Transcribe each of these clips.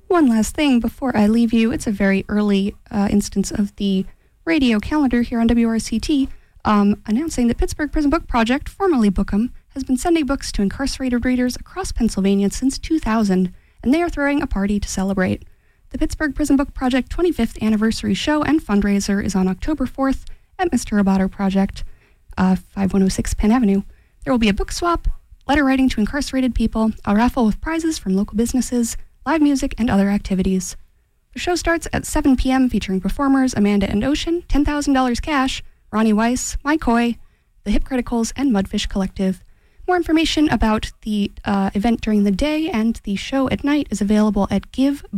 One last thing before I leave you. It's a very early instance of the radio calendar here on WRCT, announcing that Pittsburgh Prison Book Project, formerly Bookham, has been sending books to incarcerated readers across Pennsylvania since 2000, and they are throwing a party to celebrate. The Pittsburgh Prison Book Project 25th anniversary show and fundraiser is on October 4th at Mr. Roboto Project, 5106 Penn Avenue. There will be a book swap, letter writing to incarcerated people, a raffle with prizes from local businesses, live music, and other activities. The show starts at 7 p.m. featuring performers Amanda and Ocean, $10,000 cash, Ronnie Weiss, Mike Hoy, the Hip Criticals, and Mudfish Collective. More information about the event during the day and the show at night is available at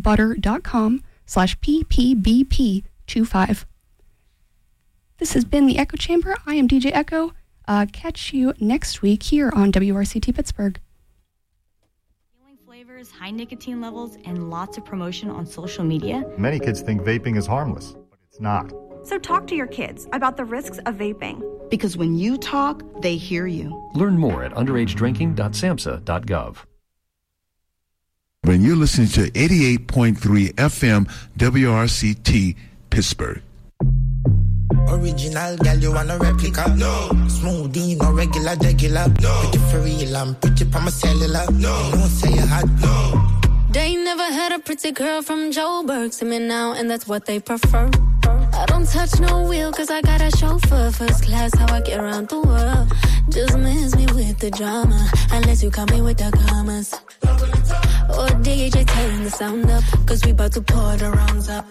givebutter.com/ppbp25. This has been the Echo Chamber. I am DJ Echo. Catch you next week here on WRCT Pittsburgh. Flavors, high nicotine levels, and lots of promotion on social media. Many kids think vaping is harmless, but it's not. So talk to your kids about the risks of vaping. Because when you talk, they hear you. Learn more at underagedrinking.samhsa.gov. When you're listening to 88.3 FM WRCT Pittsburgh. Original girl, you want a replica? No. Smoothie, no regular. No. Pretty for real, I'm pretty pa my cellular. No. You don't say you hot. No. They never had a pretty girl from Joburg. See me now, and that's what they prefer. I don't touch no wheel, cause I got a chauffeur. First class, how I get around the world. Just miss me with the drama, unless you come in with the commas. Or DJ, turn the sound up, cause we bout to pour the rounds up.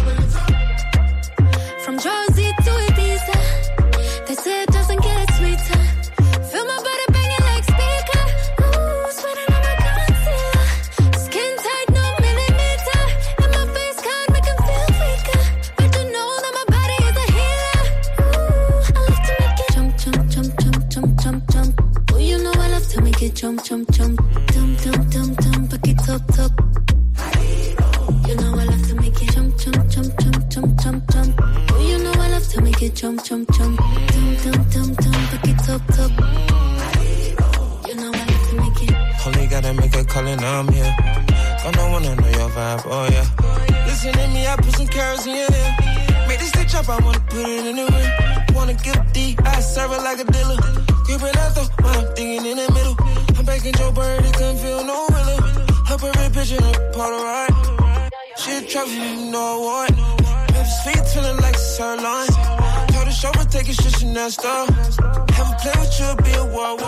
From Jersey to Ibiza, they say it doesn't get sweeter. Feel my body banging like speaker. Ooh, sweating on my concealer. Skin tight, no millimeter. And my face can't make them feel weaker. But you know that my body is a healer. Ooh, I love to make it jump, jump, jump, jump, jump, jump, jump. Oh, you know I love to make it jump, jump, jump. Dum, dum, dum, dum, back it up, top. You know I love to make it jump, jump, jump, jump, jump, jump, jump. You know I love to make it jump, jump, jump. Dum, dum, dum, dum, back it up, top. You know I love to make it. Only gotta make a call and I'm here. Gonna wanna know your vibe, oh yeah. Listen to me, I put some carrots in your ear. Make this stitch up, I wanna put it in the ring. Wanna get deep, I serve it like a dealer. Gripping that though, while I'm thinking in the middle. I'm baking Joe Bird, it couldn't feel no realer. Her perfect picture, the Polaroid. She a trophy, you know what? Sweet feeling like sirloin. Told the chauffeur take it shit Chanel store. Have a play with you, be a war.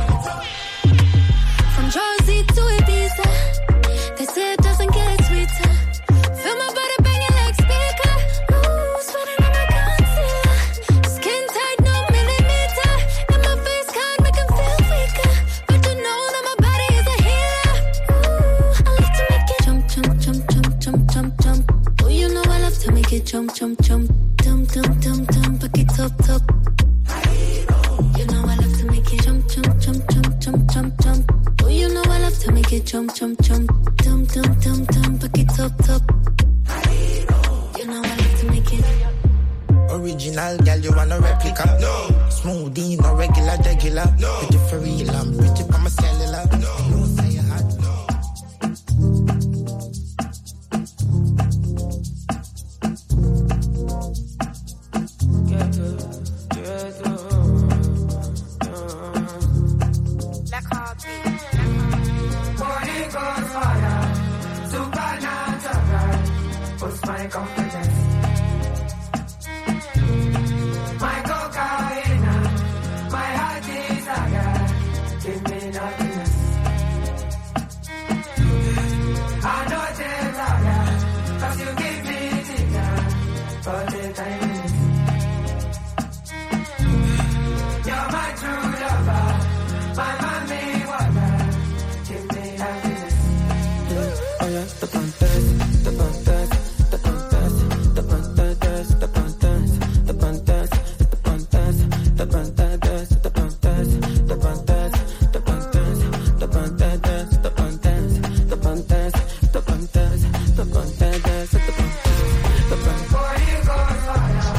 From Jersey to Ibiza, they say it doesn't get sweeter. Feel my body banging like speaker. Ooh, sweating on my concealer. Skin tight, no millimeter. And my face can't make them feel weaker. But you know that my body is a healer. Ooh, I love to make it jump, jump, jump, jump, jump, jump, jump. Oh, you know I love to make it jump, jump, jump. Dum, dum, dum, dum, back it up, top. You know I love to make it jump, jump, jump, jump, jump, jump, jump. Oh, you know I love to make it jump, jump, jump. Dum, dum, dum, dum, back it up, top. You know I love to make it. Original girl, you want a replica? No. Smoothie, no regular. No. Pretty for real, I'm pretty pa my cellular. No. You don't say you hot. My confidence, my cocaine, my heart desire, give me happiness. I know desire, cause you give me ginger for the timeless. You're my true lover, my mommy water, give me happiness. Oh yeah, the pantas, the pantas. Before you go far,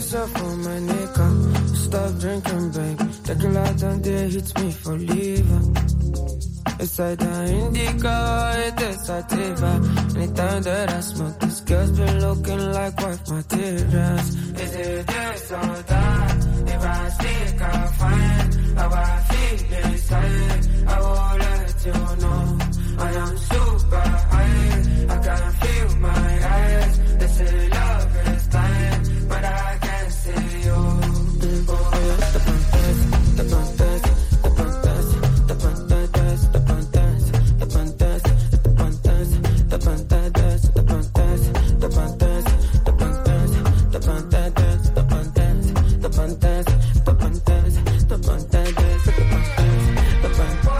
yourself for my nigga. Stop drinking, babe. The girl out down there hits me for leaving. It's like the indica, it is sativa. Anytime that I smoke, this girl's been looking like wife materials. Is it this or that? If I speak, I'll find how I feel inside. I will let you know I am super high. I can feel my eyes. They say love is blind, but I can't see you. Oh, yeah, the fantasy, the fantasy, the fantasy, the fantasy, the fantasy, the fantasy, the fantasy, the fantasy, the fantasy, the fantasy, the fantasy, the fantasy, the fantasy, the fantasy, the fantasy, the fantasy, the fantasy.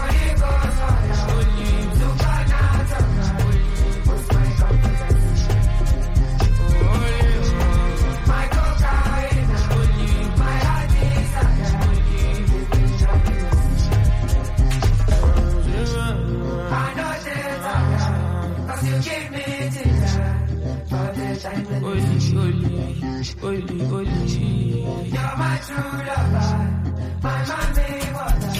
You're my true lover, my Monday water.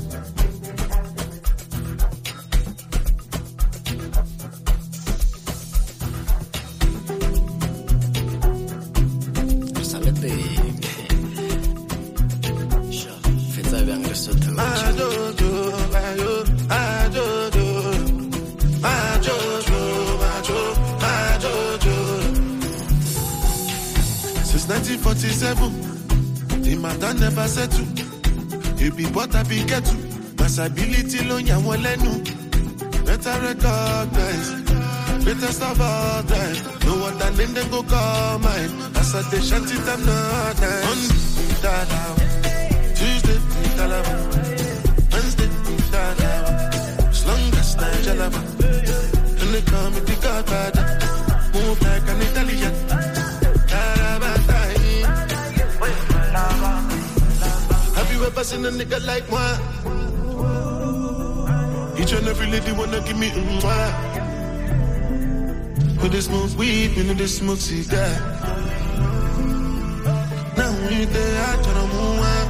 Since 1947, the matter never settle. You be what I be get to. Possibility lo ya won lenu. Better recognize, greatest of all time. No other name then go call mine. As I dey shanty time not nice. Monday, Dada. Tuesday, Dalaba. Wednesday, Dada. As long as I'm Jalaba. And they call me the Godfather. Move like an Italian. Have you ever seen a nigga like moi? Each and every lady wanna give me mwah. When they smoke weed, when they smoke cigar. Now we there, I turn on mwah.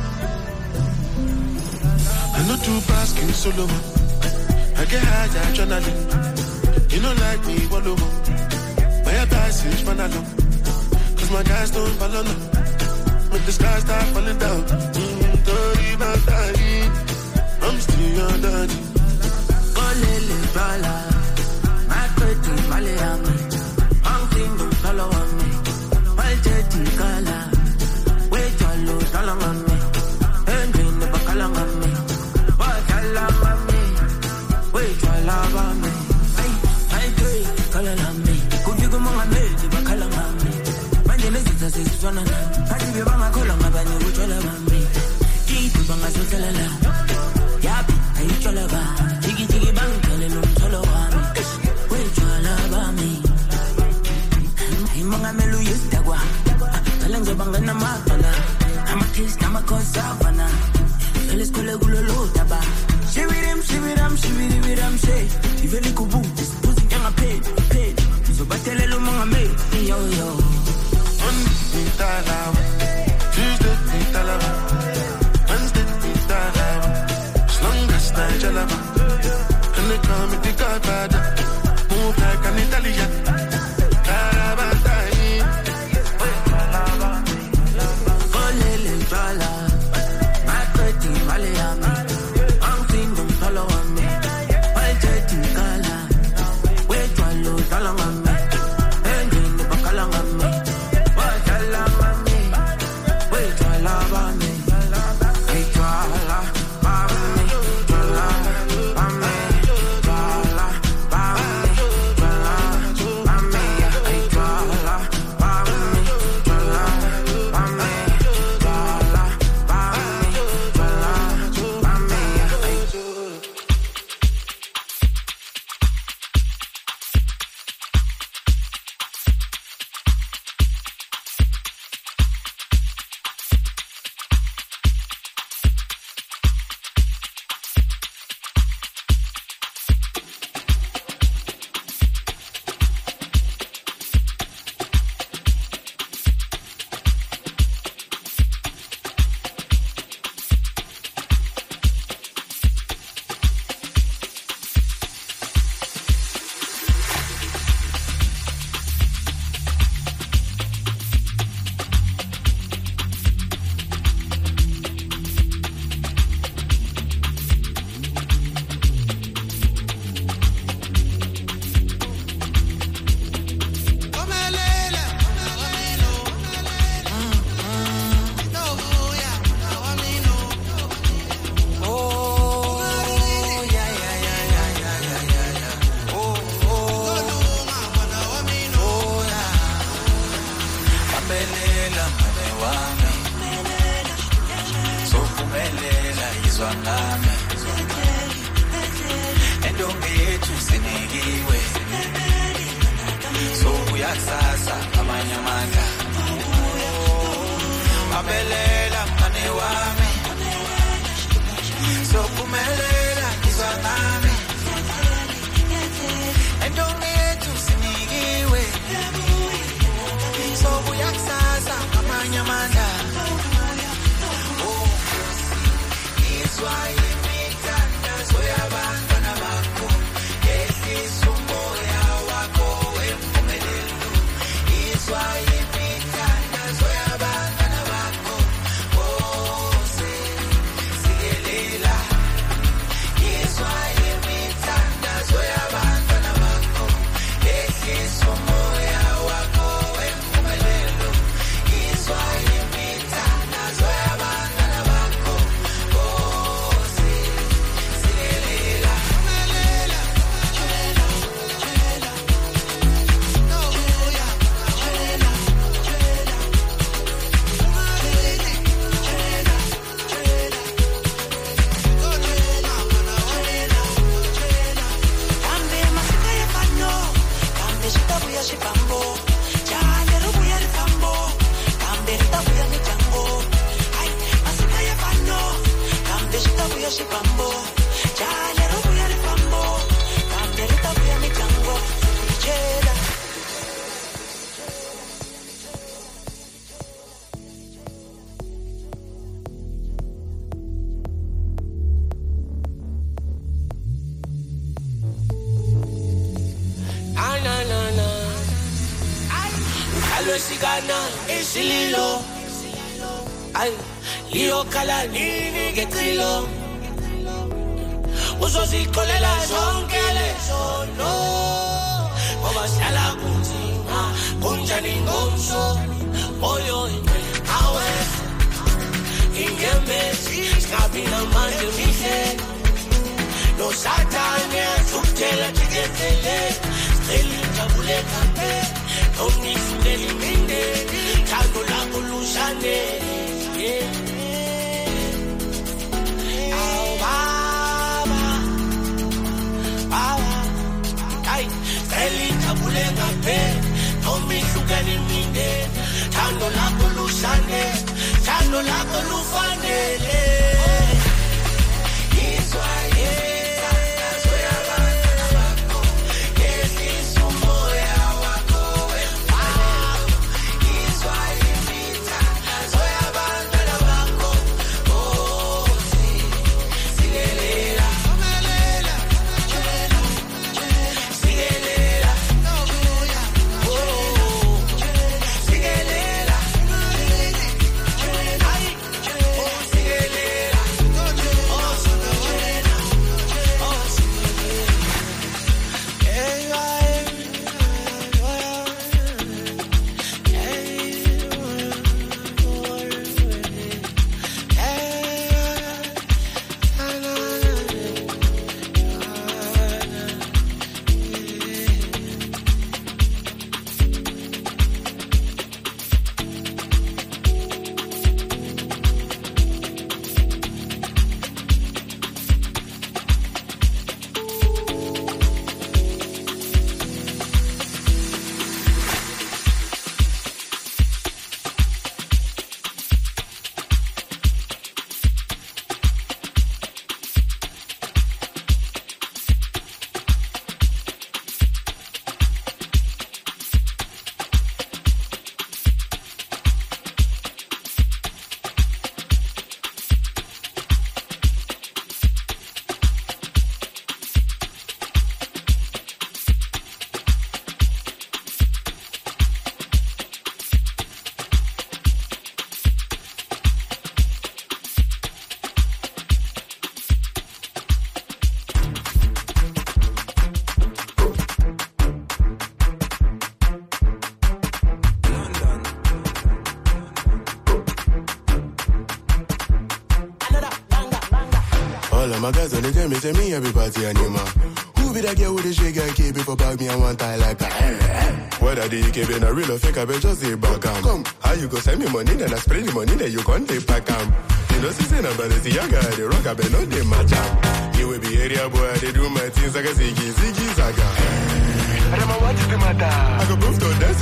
I know two basking solo. I get high, adrenaline. You know like me, wallow. My advice is man alone. Cause my guys don't follow no. When the sky start falling down, dirty about that. I'm still your daddy. Olele bala, my pretty Malayami. I'm thinking follow on me. My dirty color, wait your load, follow on me. And in the bacalang on me. What I love on me, wait your love on me. I pray, color on me. Could you go on me, the bacalang on me. My name is one of them. I give you my color, my body, which all of me. Keep you bang as you tell her. Yappy, I eat all of her. Jiggy jiggy bang, telling them solo on me. Which all of me. I'm a melu, yes, Dagua. Telling the bang and a matala. I'm a taste, I'm a consavana. Tell us, Colagulu, Taba. Shivirim, say. If you look boot, this pussy can I paid. So, but tell her, Mama, made. Yo. Monday, Dalaba. Tuesday, Dalaba. Wednesday, Dalaba. As long as I'm Jalaba. And they call me the Godfather. Move like an Italian. Dalaba, Olele bala, my pretty Malayami. I'm thinking follow on me. My dirty color, wait your load, follow on me. And in the bacalang on me. buyakusasa amanye amandla abelela mane wami sophumelela izwanami endonge yethu sinikiwe sobuyakusasa amanye amandla izwa imithandazo yabantwana bakho yehlisa umoya wakho wempumelelo izwa imithandazo yabantwana bakho sikelela izwa imithandazo yabantwana bakho yehlisa umoya wakho wempumelelo izwa imithandazo yabantwana bakho sikelela Isililo ay liyo kala nini getilo uzozikolela zonke lezono ngoba sihlala kunzima kunjani ngomso moyo awe ingemesi skabina manje mihle no satane fuktela tiketele steli tabule kape Only Sunday Minde, Tango la Olushane. Oh, Baba, Baba, ay, Eli Tabule Gape, Only Sunday Minde, Tango la Olushane, Tango la Olufane. It's why, My guys on the jam, tell me everybody animal. Who be that girl with the shake and keep it for bag me and one tie like that? Whether the keep in a real or fake, I bet just say back come. How you go send me money, then I spray the money, then you can't take back You know, see, say, but it's the young guy, the rock, I bet no they match up. You will be area boy, they do my things like a ziggy, ziggy, zaga. I don't know what is the matter. I go prove to dance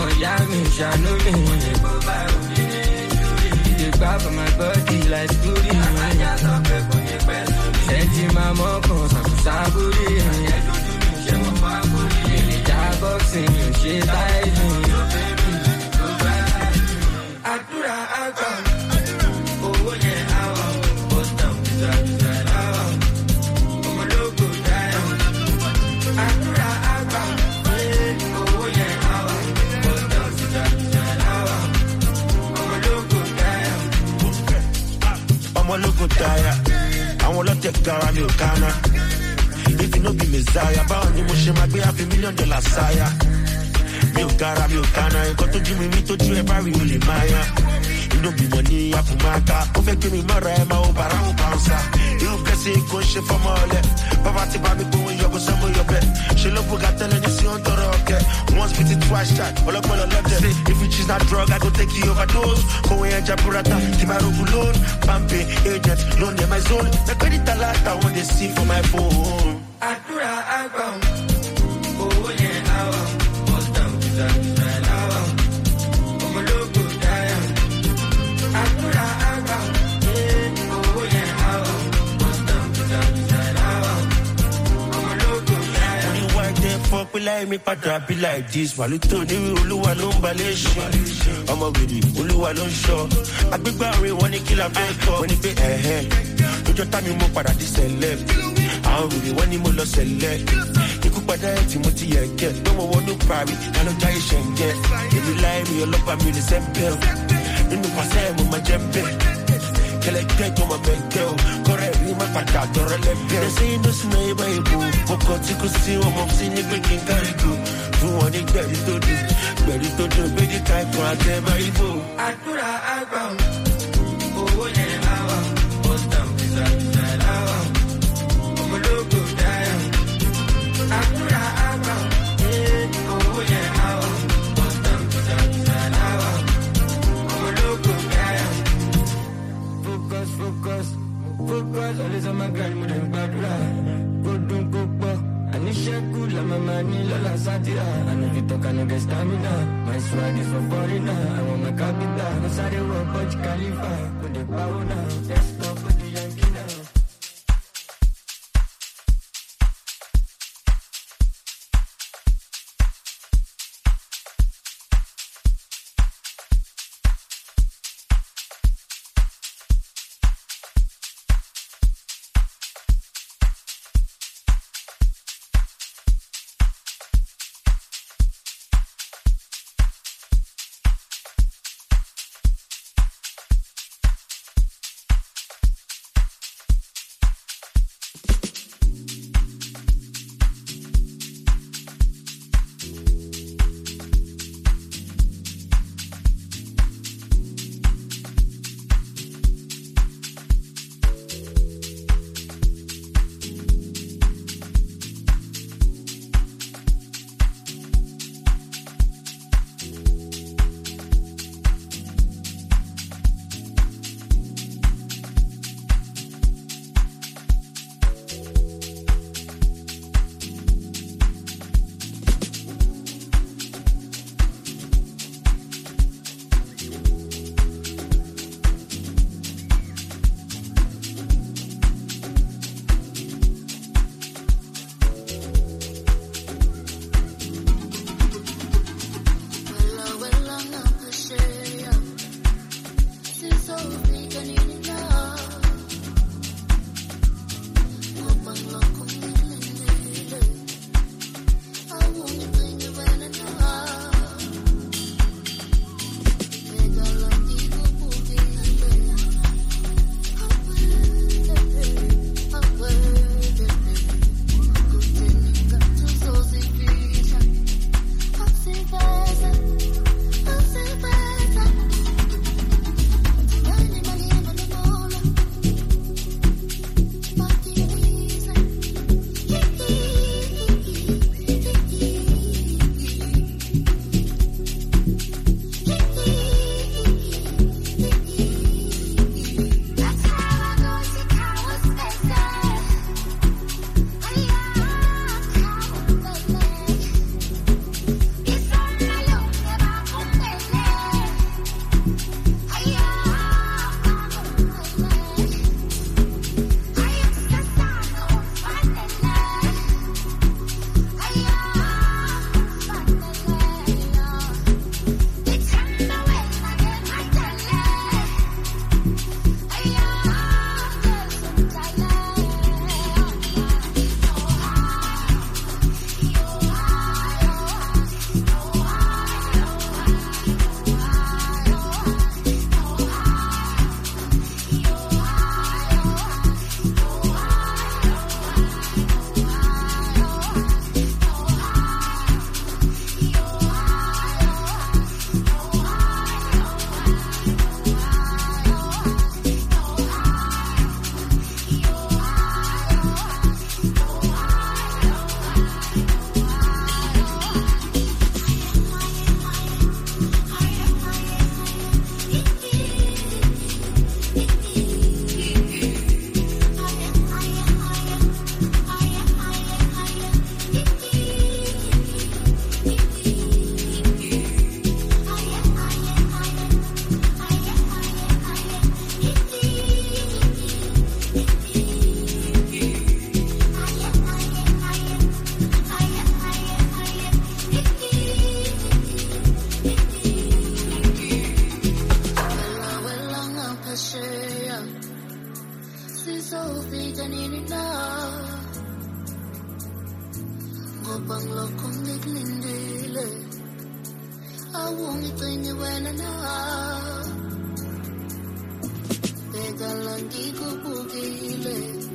ọmọ ìyá mi ṣàánú mi. Ìdè gbà for my body like story. Ṣẹ́ntì máa mọ́ kan ṣàkóṣàbórí. Ìjà boxing ò ṣe táìsì. Àdúrà àgbà, owó yẹn àwọn, bust down, ìjà láwọn. Ọmọlógo dáyà. Àdúrà àgbà, owó yẹn àwọn, bust down, ìjà láwọn. Ọmọlógo dáyà. Ọmọlógo dáyà. Àwọn ọlọ́tẹ̀ gara mi ò kánná. If you no be Messiah, báwo ni mo ṣe máa gbé $500 million sáyà? Mi ò gara, mi ò kánná. Nǹkan tó jí mi mi tó jú ẹ bá rí olè máa yá. Inú bímọ ní Apumaka. Ó fẹ́ gbé mi mọ́ra ẹ máa ó bàrà ó báńsà. Irú kẹsì kò ń ṣe fọmọ ọlẹ. Bàbá ti bá mi gbóhùn yọ̀bù sọ́mọ yọ̀bẹ̀. Ṣé ló bùgà tẹ́lẹ̀ ní sí ọ̀n tọrọ ọ̀kẹ́? Once bitten, twice shy. Ọlọ́gbọ́lọ́ lọ́dẹ̀. If you choose that drug, I go take you overdose. Kòwé ẹja burata, kí máa rogun loan. Pampe, agent, loan dem my zone. The credit alert, I want to see for my phone. Àdúrà àgbà, owó yẹn àwọn, bust down, ìjà láwọn. Ọmọlógo dáyà. Àdúrà àgbà, owó yẹn àwọn, bust down, ìjà láwọn. Ọmọlógo dáyà. Only one day for me like me padà be like this. Wàlúùtò ní olúwa ló ń balẹ̀ ṣe. Ọmọ wèrè olúwa ló ń ṣọ́. Agbégbá orin wọn ní kí la fẹ́ kọ́. Wọ́n ní pé ẹ̀hẹ́ lójọ́ tá mi mú padà di sẹ̀lẹ̀. Àwọn wèrè wọ́n ní mo lọ sẹ̀lẹ̀. Ikú padà ẹ̀ tí mo ti yẹ kẹ́. Lọ́wọ́ wọnú parí, kálọ́ jáyé ṣẹ̀ǹgẹ́. Èmi láì mi ọlọ́pàá mi lè sẹ́ńpẹ́ o. Nínú pàṣẹ mo máa jẹ́ bẹ́ẹ̀. Kẹlẹ́gbẹ́ tó máa bẹ̀gẹ́ o. Kọ́rẹ́ rí má padà tọrọ lẹ́bẹ̀. Ẹsẹ̀ inú sinú ibà ìbò. Ọkọ̀ tí kò sí ọmọ sí ní pé kí n kárí kù. Fún wọn ní gbẹ̀rí tó dùn. Gbẹ̀rí tó dùn méjì ká ẹ̀kọ́ àtẹ̀bá ìbò. Àdúrà àgbà, owó yẹn àwọn, bust down, ìjà láwọn. Ọmọlógo dáyà. Àdúrà àgbà, owó yẹn àwọn, bust down, ìjà láwọn. Ọmọlógo dáyà. Focus, focus, focus, always on my grind, mo dẹ̀ gbàdúrà. Kó dùn kó pọ̀, àníṣẹ́kù la màmá ní lọ́la sátìrà. Àná fi tọ́ka ní get stamina, my swag is for foreigner. Àwọn ọmọ kápítà, mo sáré wọ Burj Khalifa. Mo dẹ̀ pawó náà, desktop ó di yankee náà. I won't bring you when I know. Begalangi kubugile.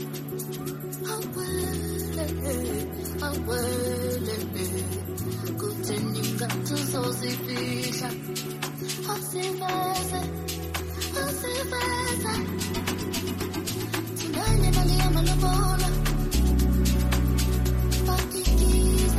Awele. Kuteninga tuzozifisha. Osiveze. Tingane mali ya malabola. Pakikiza.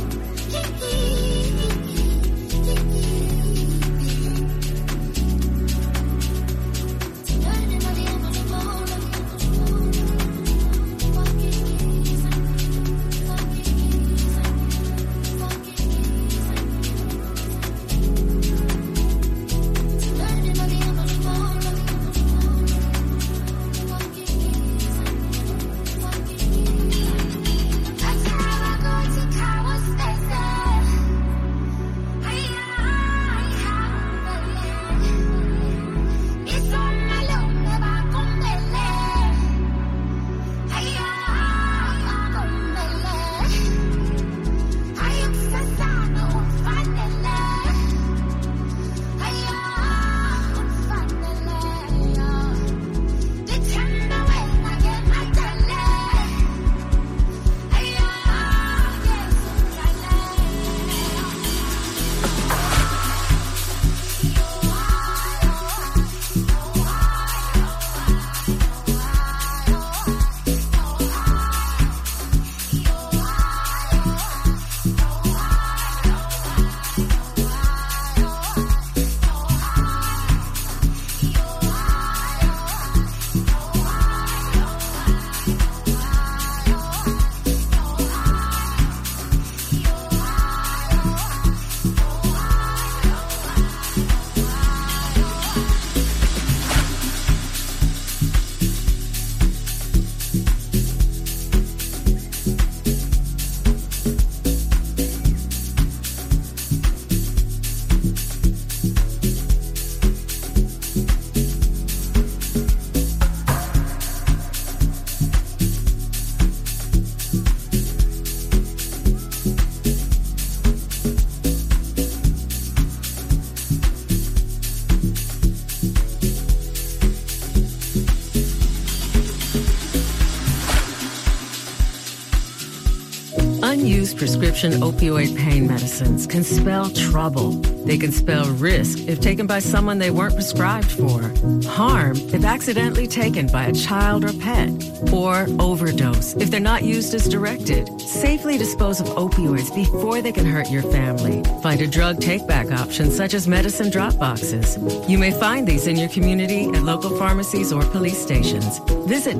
Unused prescription opioid pain medicines can spell trouble. They can spell risk if taken by someone they weren't prescribed for, harm if accidentally taken by a child or pet, or overdose if they're not used as directed. Safely dispose of opioids before they can hurt your family. Find a drug take-back option such as medicine drop boxes. You may find these in your community at local pharmacies or police stations. Visit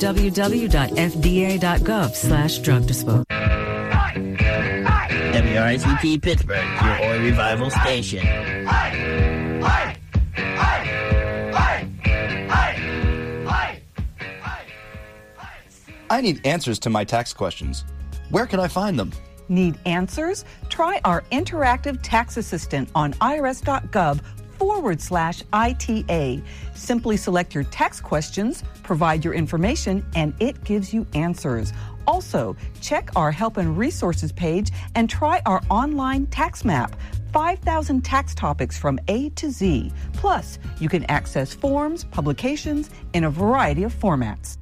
www.fda.gov/drug disposal. WRCT Pittsburgh, your Oi Revival station. I need answers to my tax questions. Where can I find them? Need answers? Try our interactive tax assistant on irs.gov/ITA. Simply select your tax questions, provide your information, and it gives you answers. Also, check our Help and Resources page and try our online tax map. 5,000 tax topics from A to Z. Plus, you can access forms, publications in a variety of formats.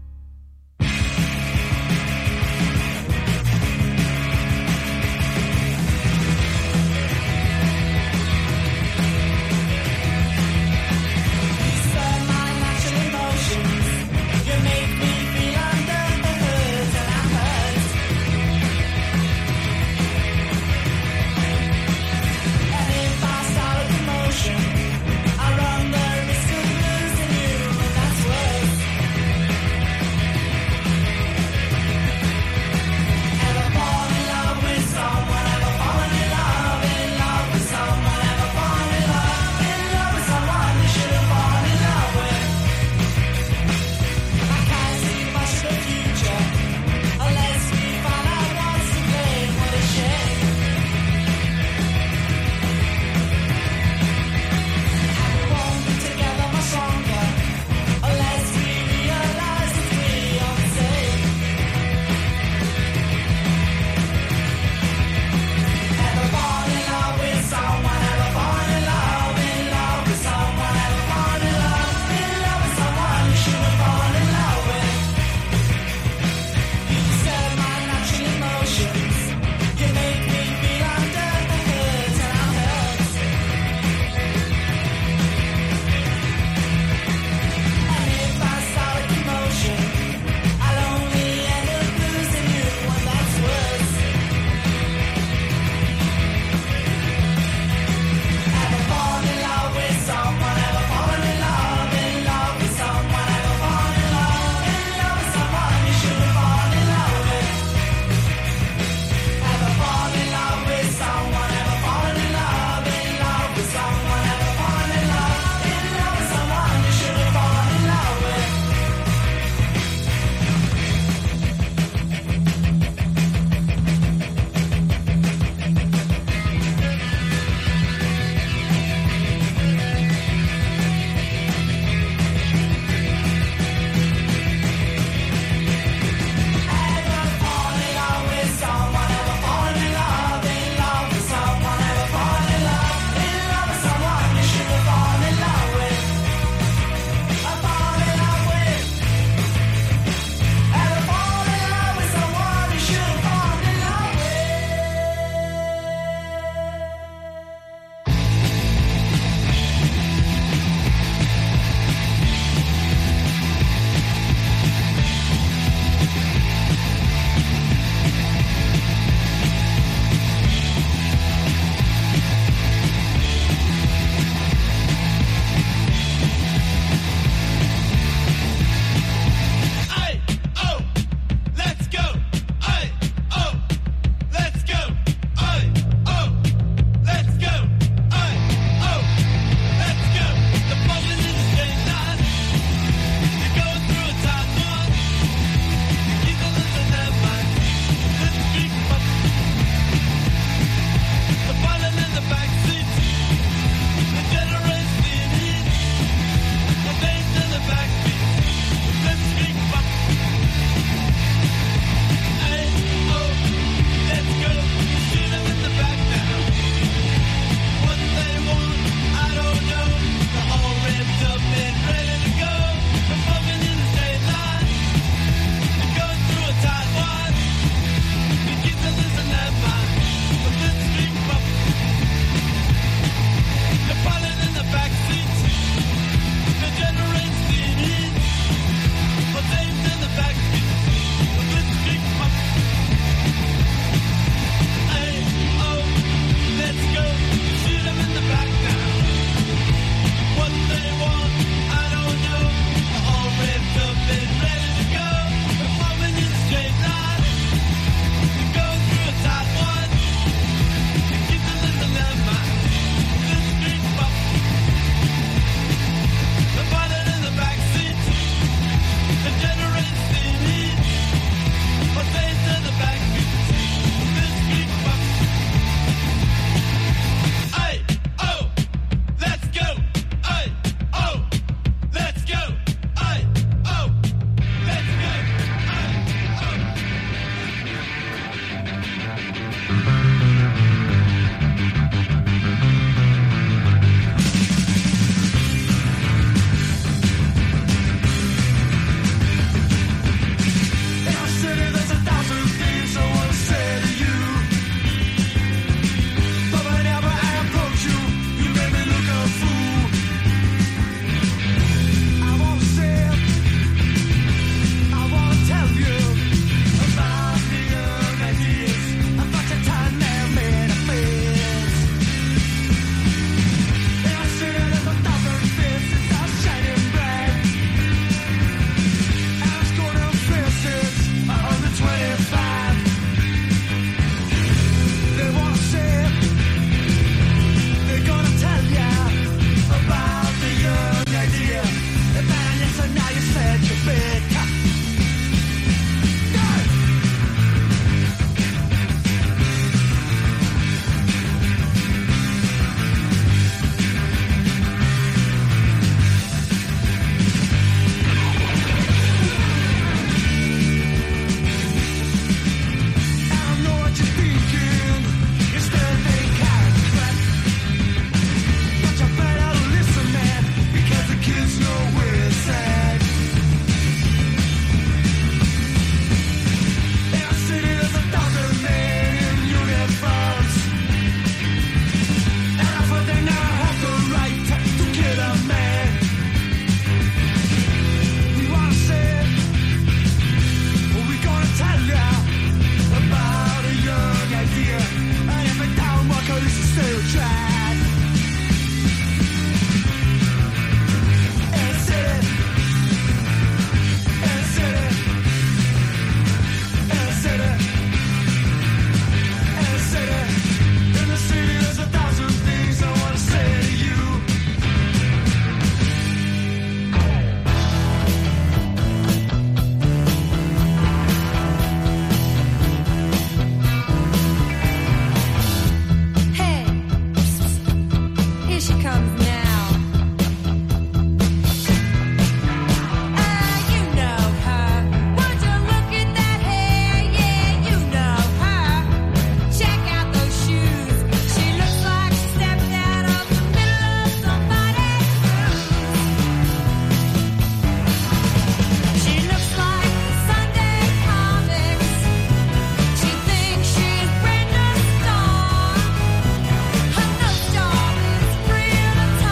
Her nose job is real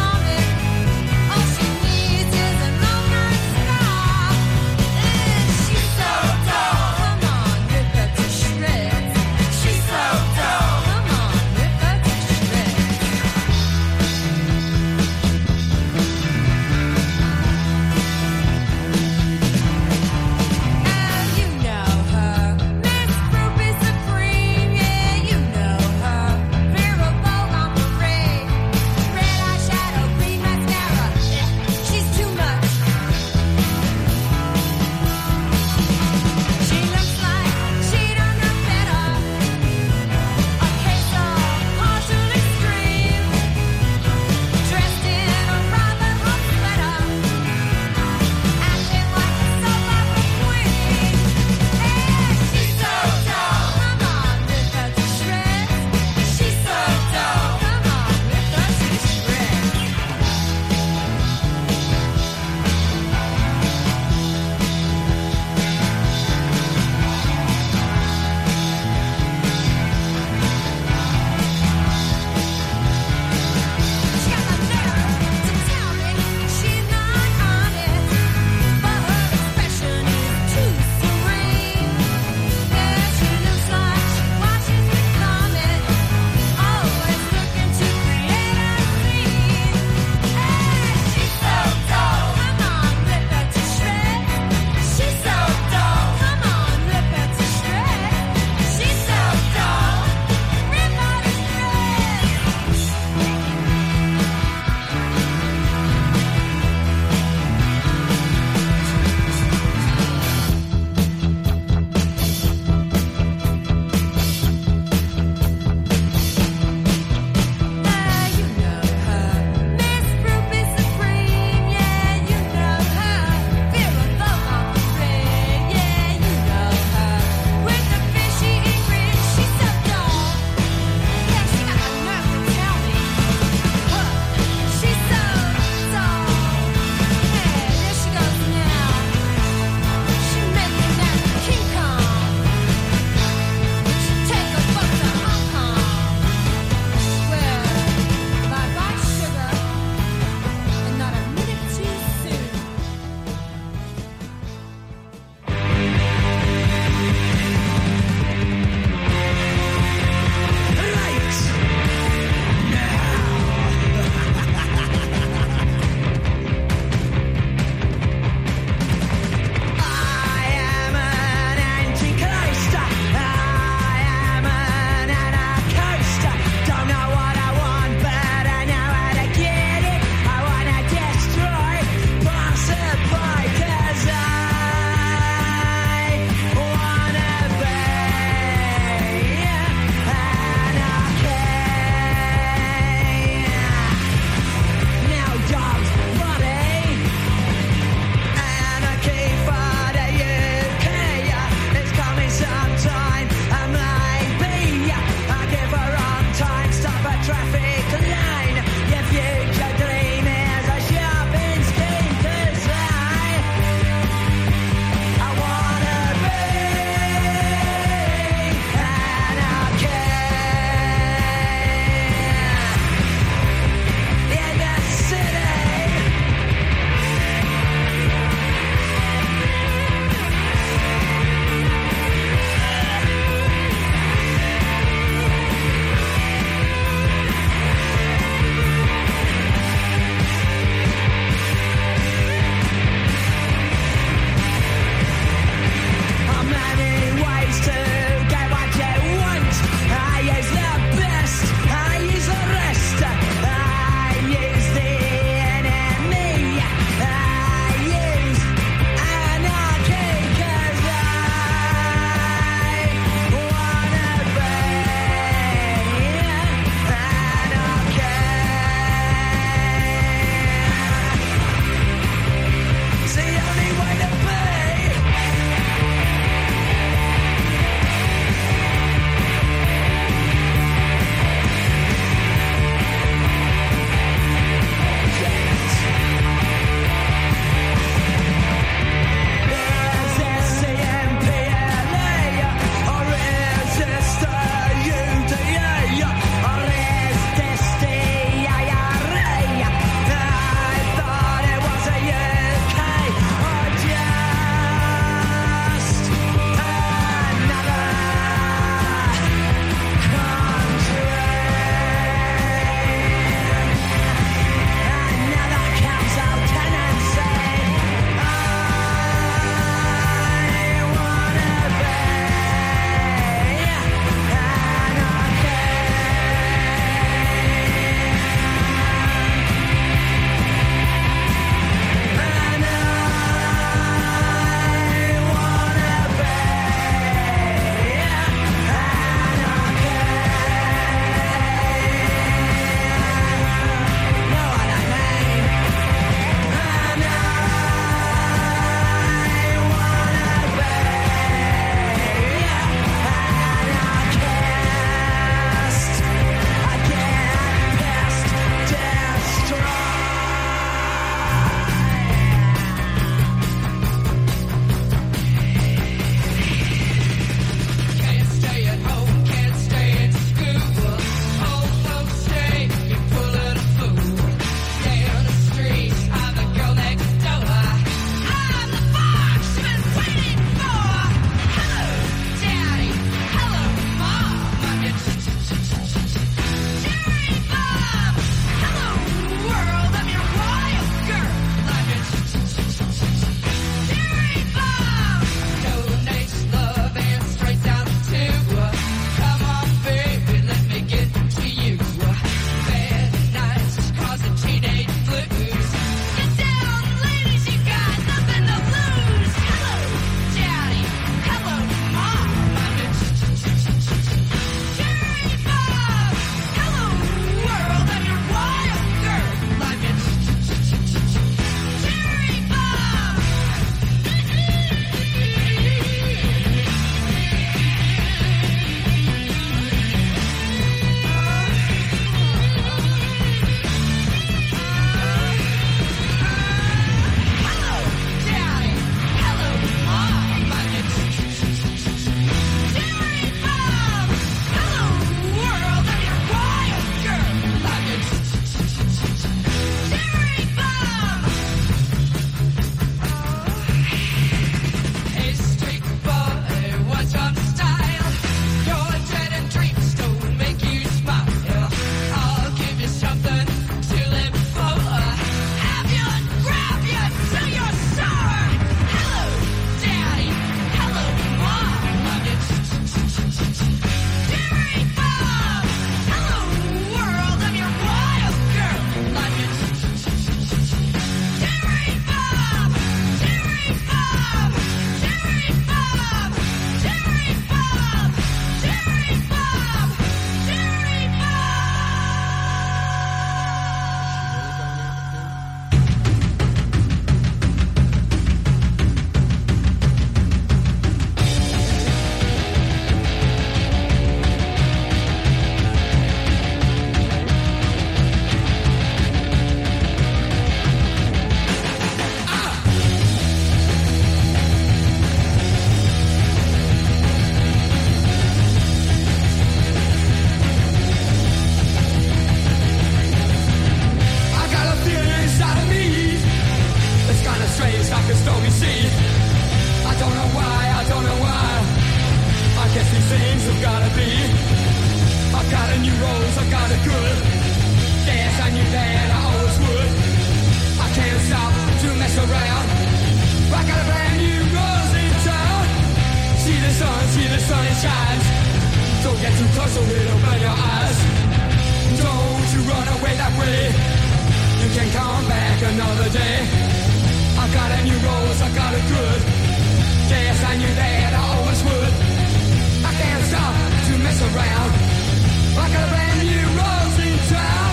things have gotta be. I got a new rose, I got a good. Yes, I knew that I always would. I can't stop to mess around. I got a brand new rose in town. See the sun it shines. Don't get too close or it'll burn your eyes. Don't you run away that way. You can come back another day. I got a new rose, I got a good. Yes, I knew that I always would. I can't stop to mess around. I got a brand new rose in town.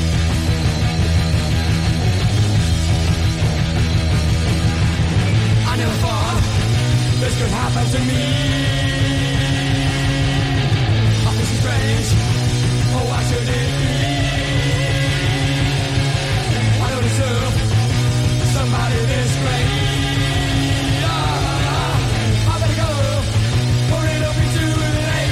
I never thought this could happen to me. I feel so strange. Oh, why should it be? I don't deserve somebody this great. I better go, or it'll be too late.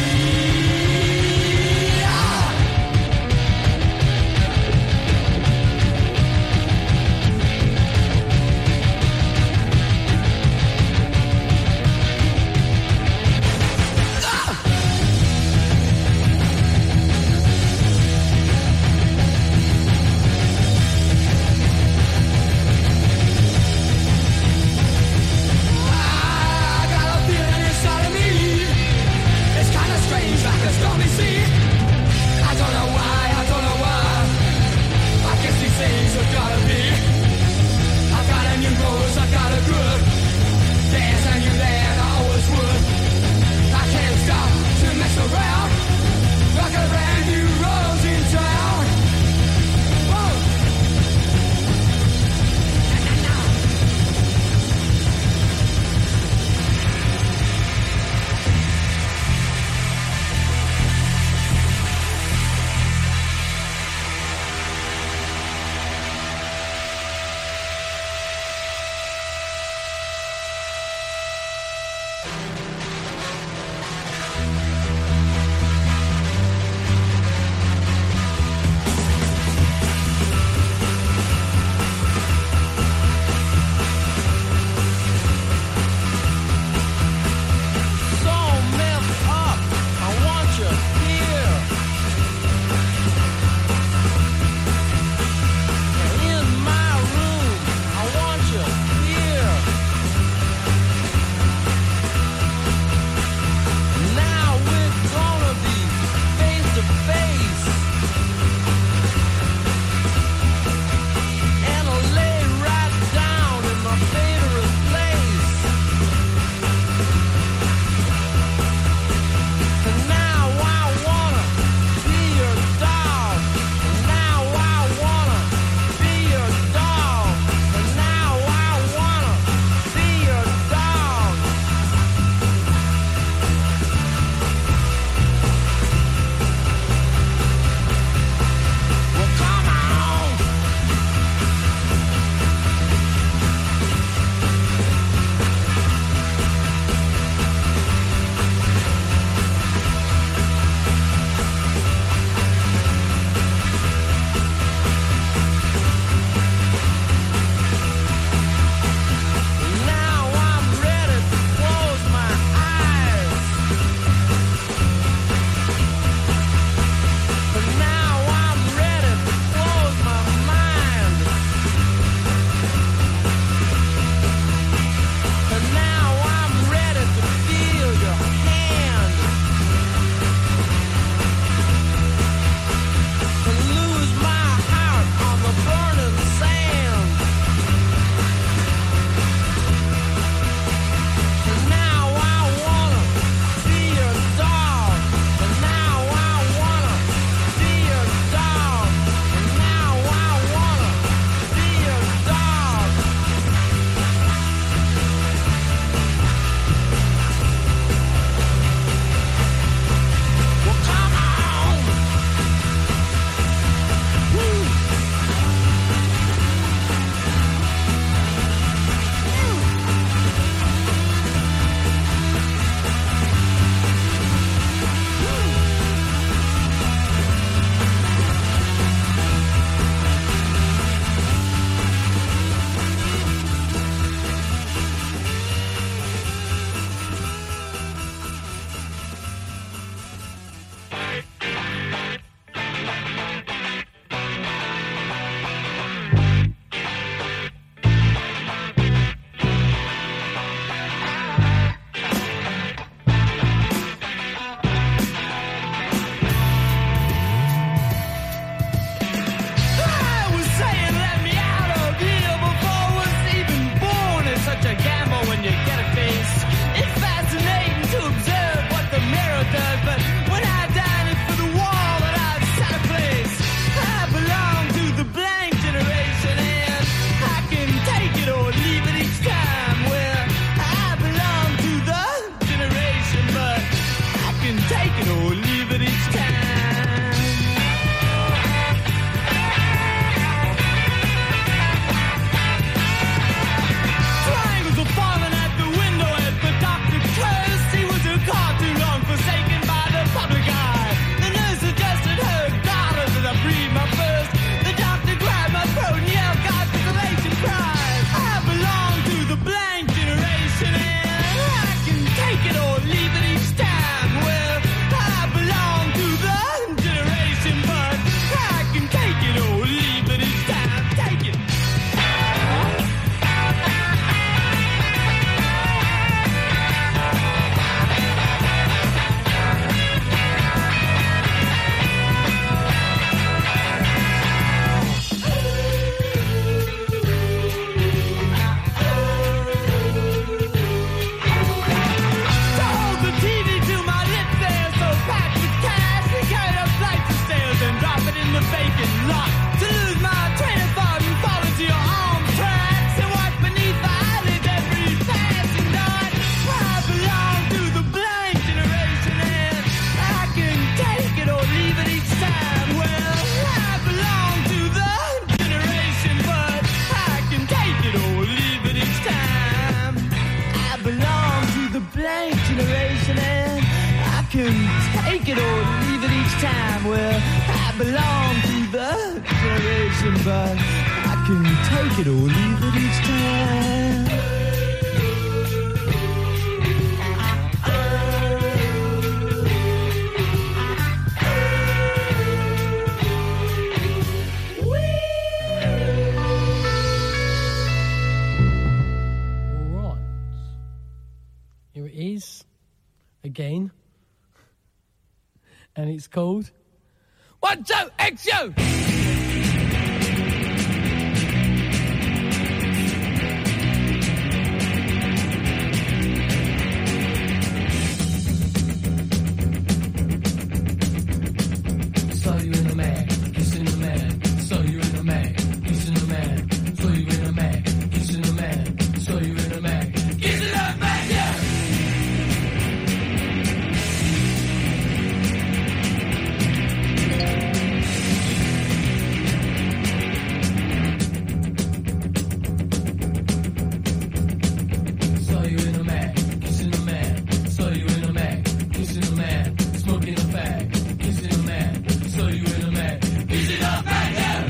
can take it or leave it each time. Well, I belong to the generation, but I can take it or leave it each time. Here it is, again, and it's called 1, 2, XU! Saw you in a mag, kissing a man. Saw you in a mag, kissing a man. Saw you in a mag, kissing a man. Saw you in a mag, kissing a man, yeah! Saw you in a mag, kissing a man. Saw you in a mag, kissing a man. Smoking a fag, kissing a man. Saw you in a mag, kissing a man, yeah!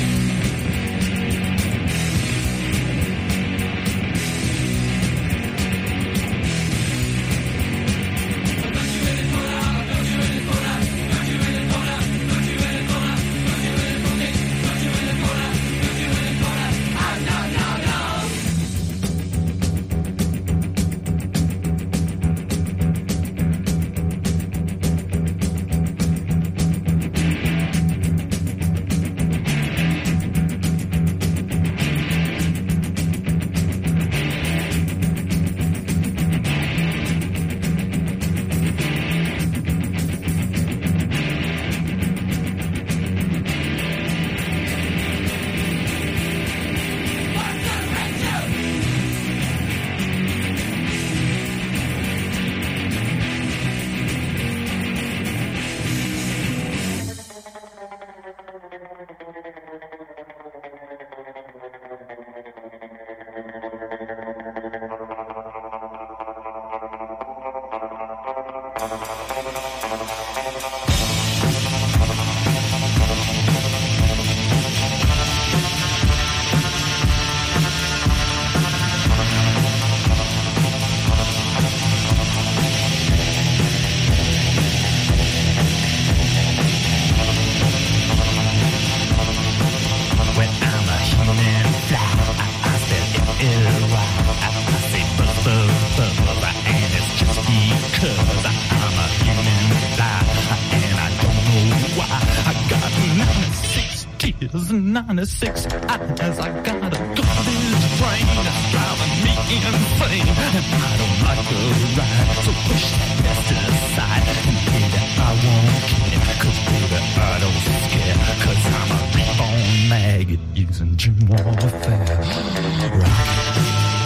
Six eyes, I got a garbage brain that's driving me insane, and I don't like the ride, so push that mess aside, and baby, I won't care, 'cause baby, I don't scare, 'cause I'm a reborn maggot using gym warfare. Rock.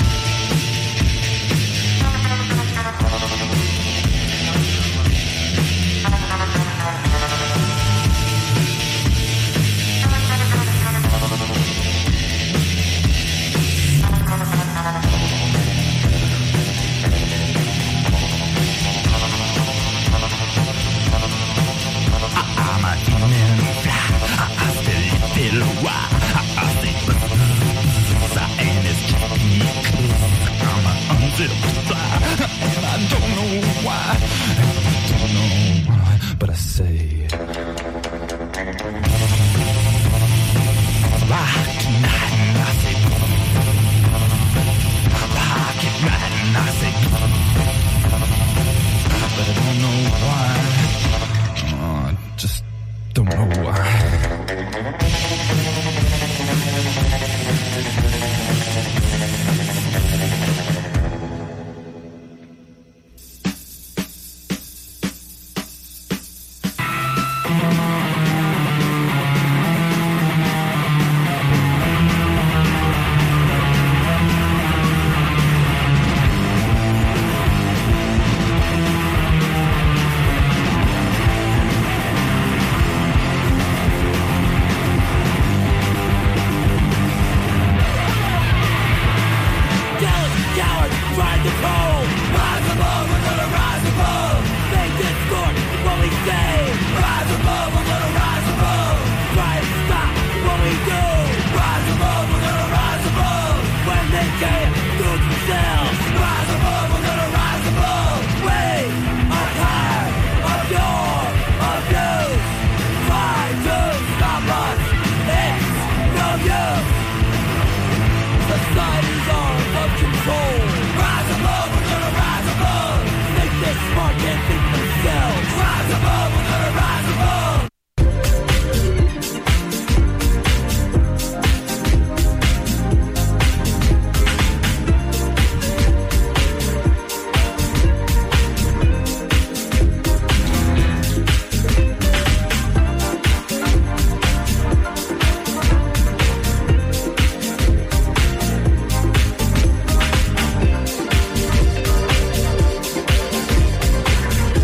But I say, rock tonight, and I say, rock it right, and I say, but I don't know why. Just